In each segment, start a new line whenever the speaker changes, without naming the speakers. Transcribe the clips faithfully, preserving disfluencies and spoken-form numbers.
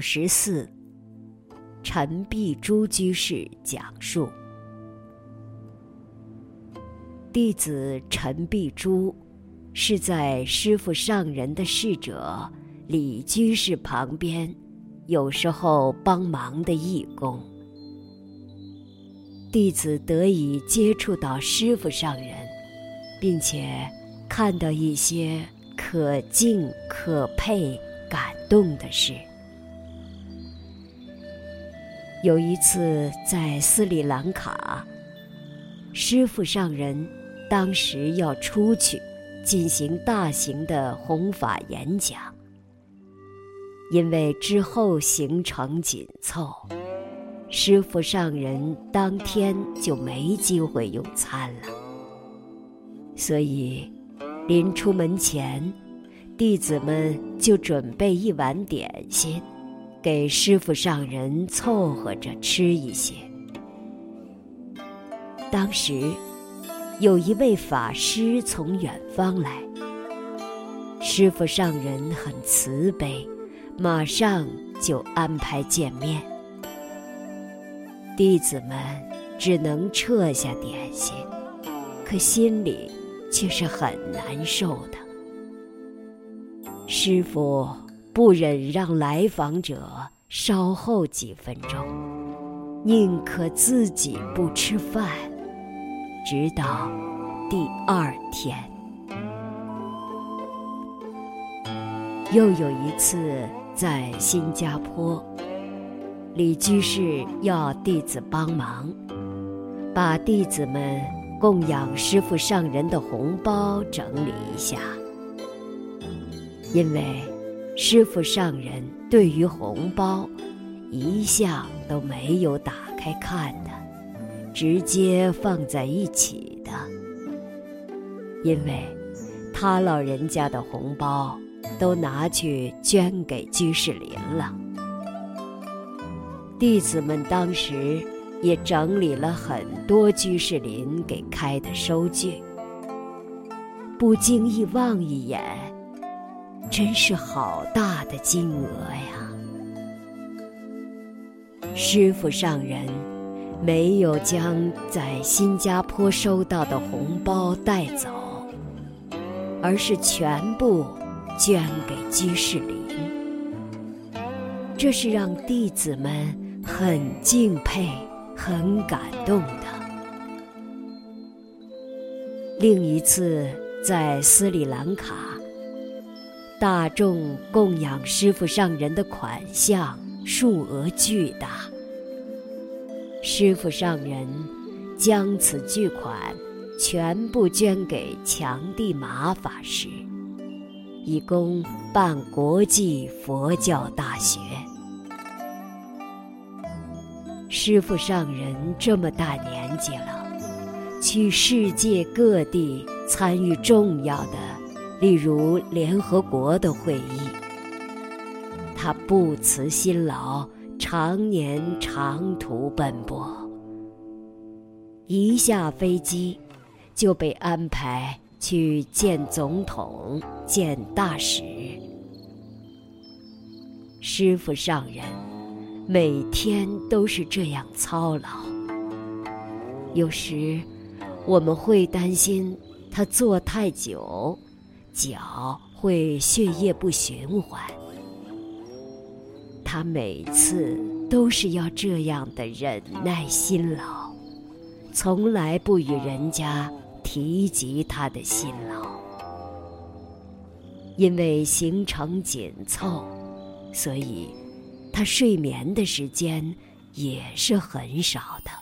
十四，陈璧珠居士讲述。弟子陈璧珠是在师父上人的侍者李居士旁边，有时候帮忙的义工。弟子得以接触到师父上人，并且看到一些可敬可佩感动的事。有一次在斯里兰卡，师父上人当时要出去进行大型的弘法演讲，因为之后行程紧凑，师父上人当天就没机会用餐了。所以临出门前，弟子们就准备一碗点心给师父上人凑合着吃一些。当时有一位法师从远方来，师父上人很慈悲，马上就安排见面。弟子们只能撤下点心，可心里却是很难受的。师父不忍让来访者稍后几分钟，宁可自己不吃饭，直到第二天。又有一次在新加坡，李居士要弟子帮忙，把弟子们供养师父上人的红包整理一下。因为师父上人对于红包一向都没有打开看的，直接放在一起的。因为他老人家的红包都拿去捐给居士林了。弟子们当时也整理了很多居士林给开的收据，不经意望一眼，真是好大的金额呀！师父上人没有将在新加坡收到的红包带走，而是全部捐给居士林。这是让弟子们很敬佩、很感动的。另一次在斯里兰卡，大众供养师父上人的款项数额巨大，师父上人将此巨款全部捐给强地马法师，以供办国际佛教大学。师父上人这么大年纪了，去世界各地参与重要的，例如联合国的会议，他不辞辛劳，常年长途奔波，一下飞机就被安排去见总统、见大使。师父上人每天都是这样操劳，有时我们会担心他坐太久，脚会血液不循环。他每次都是要这样的忍耐辛劳，从来不与人家提及他的辛劳。因为行程紧凑，所以他睡眠的时间也是很少的。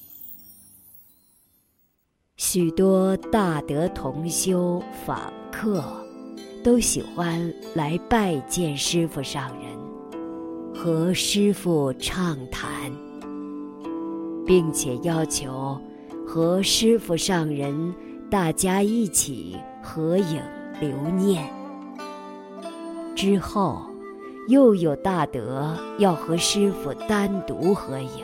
许多大德同修访客都喜欢来拜见师父上人，和师父畅谈，并且要求和师父上人大家一起合影留念。之后又有大德要和师父单独合影。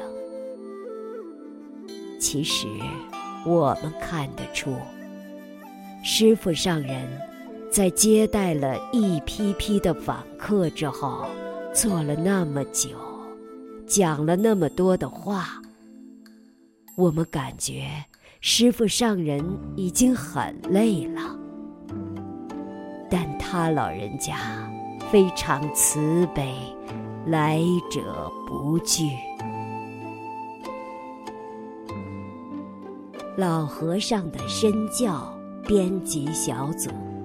其实我们看得出，师父上人在接待了一批批的访客之后， 做了那么久，讲了那么多的话，我们感觉师父上人已经很累了，但他老人家非常慈悲，来者不拒。老和尚的身教编辑小组。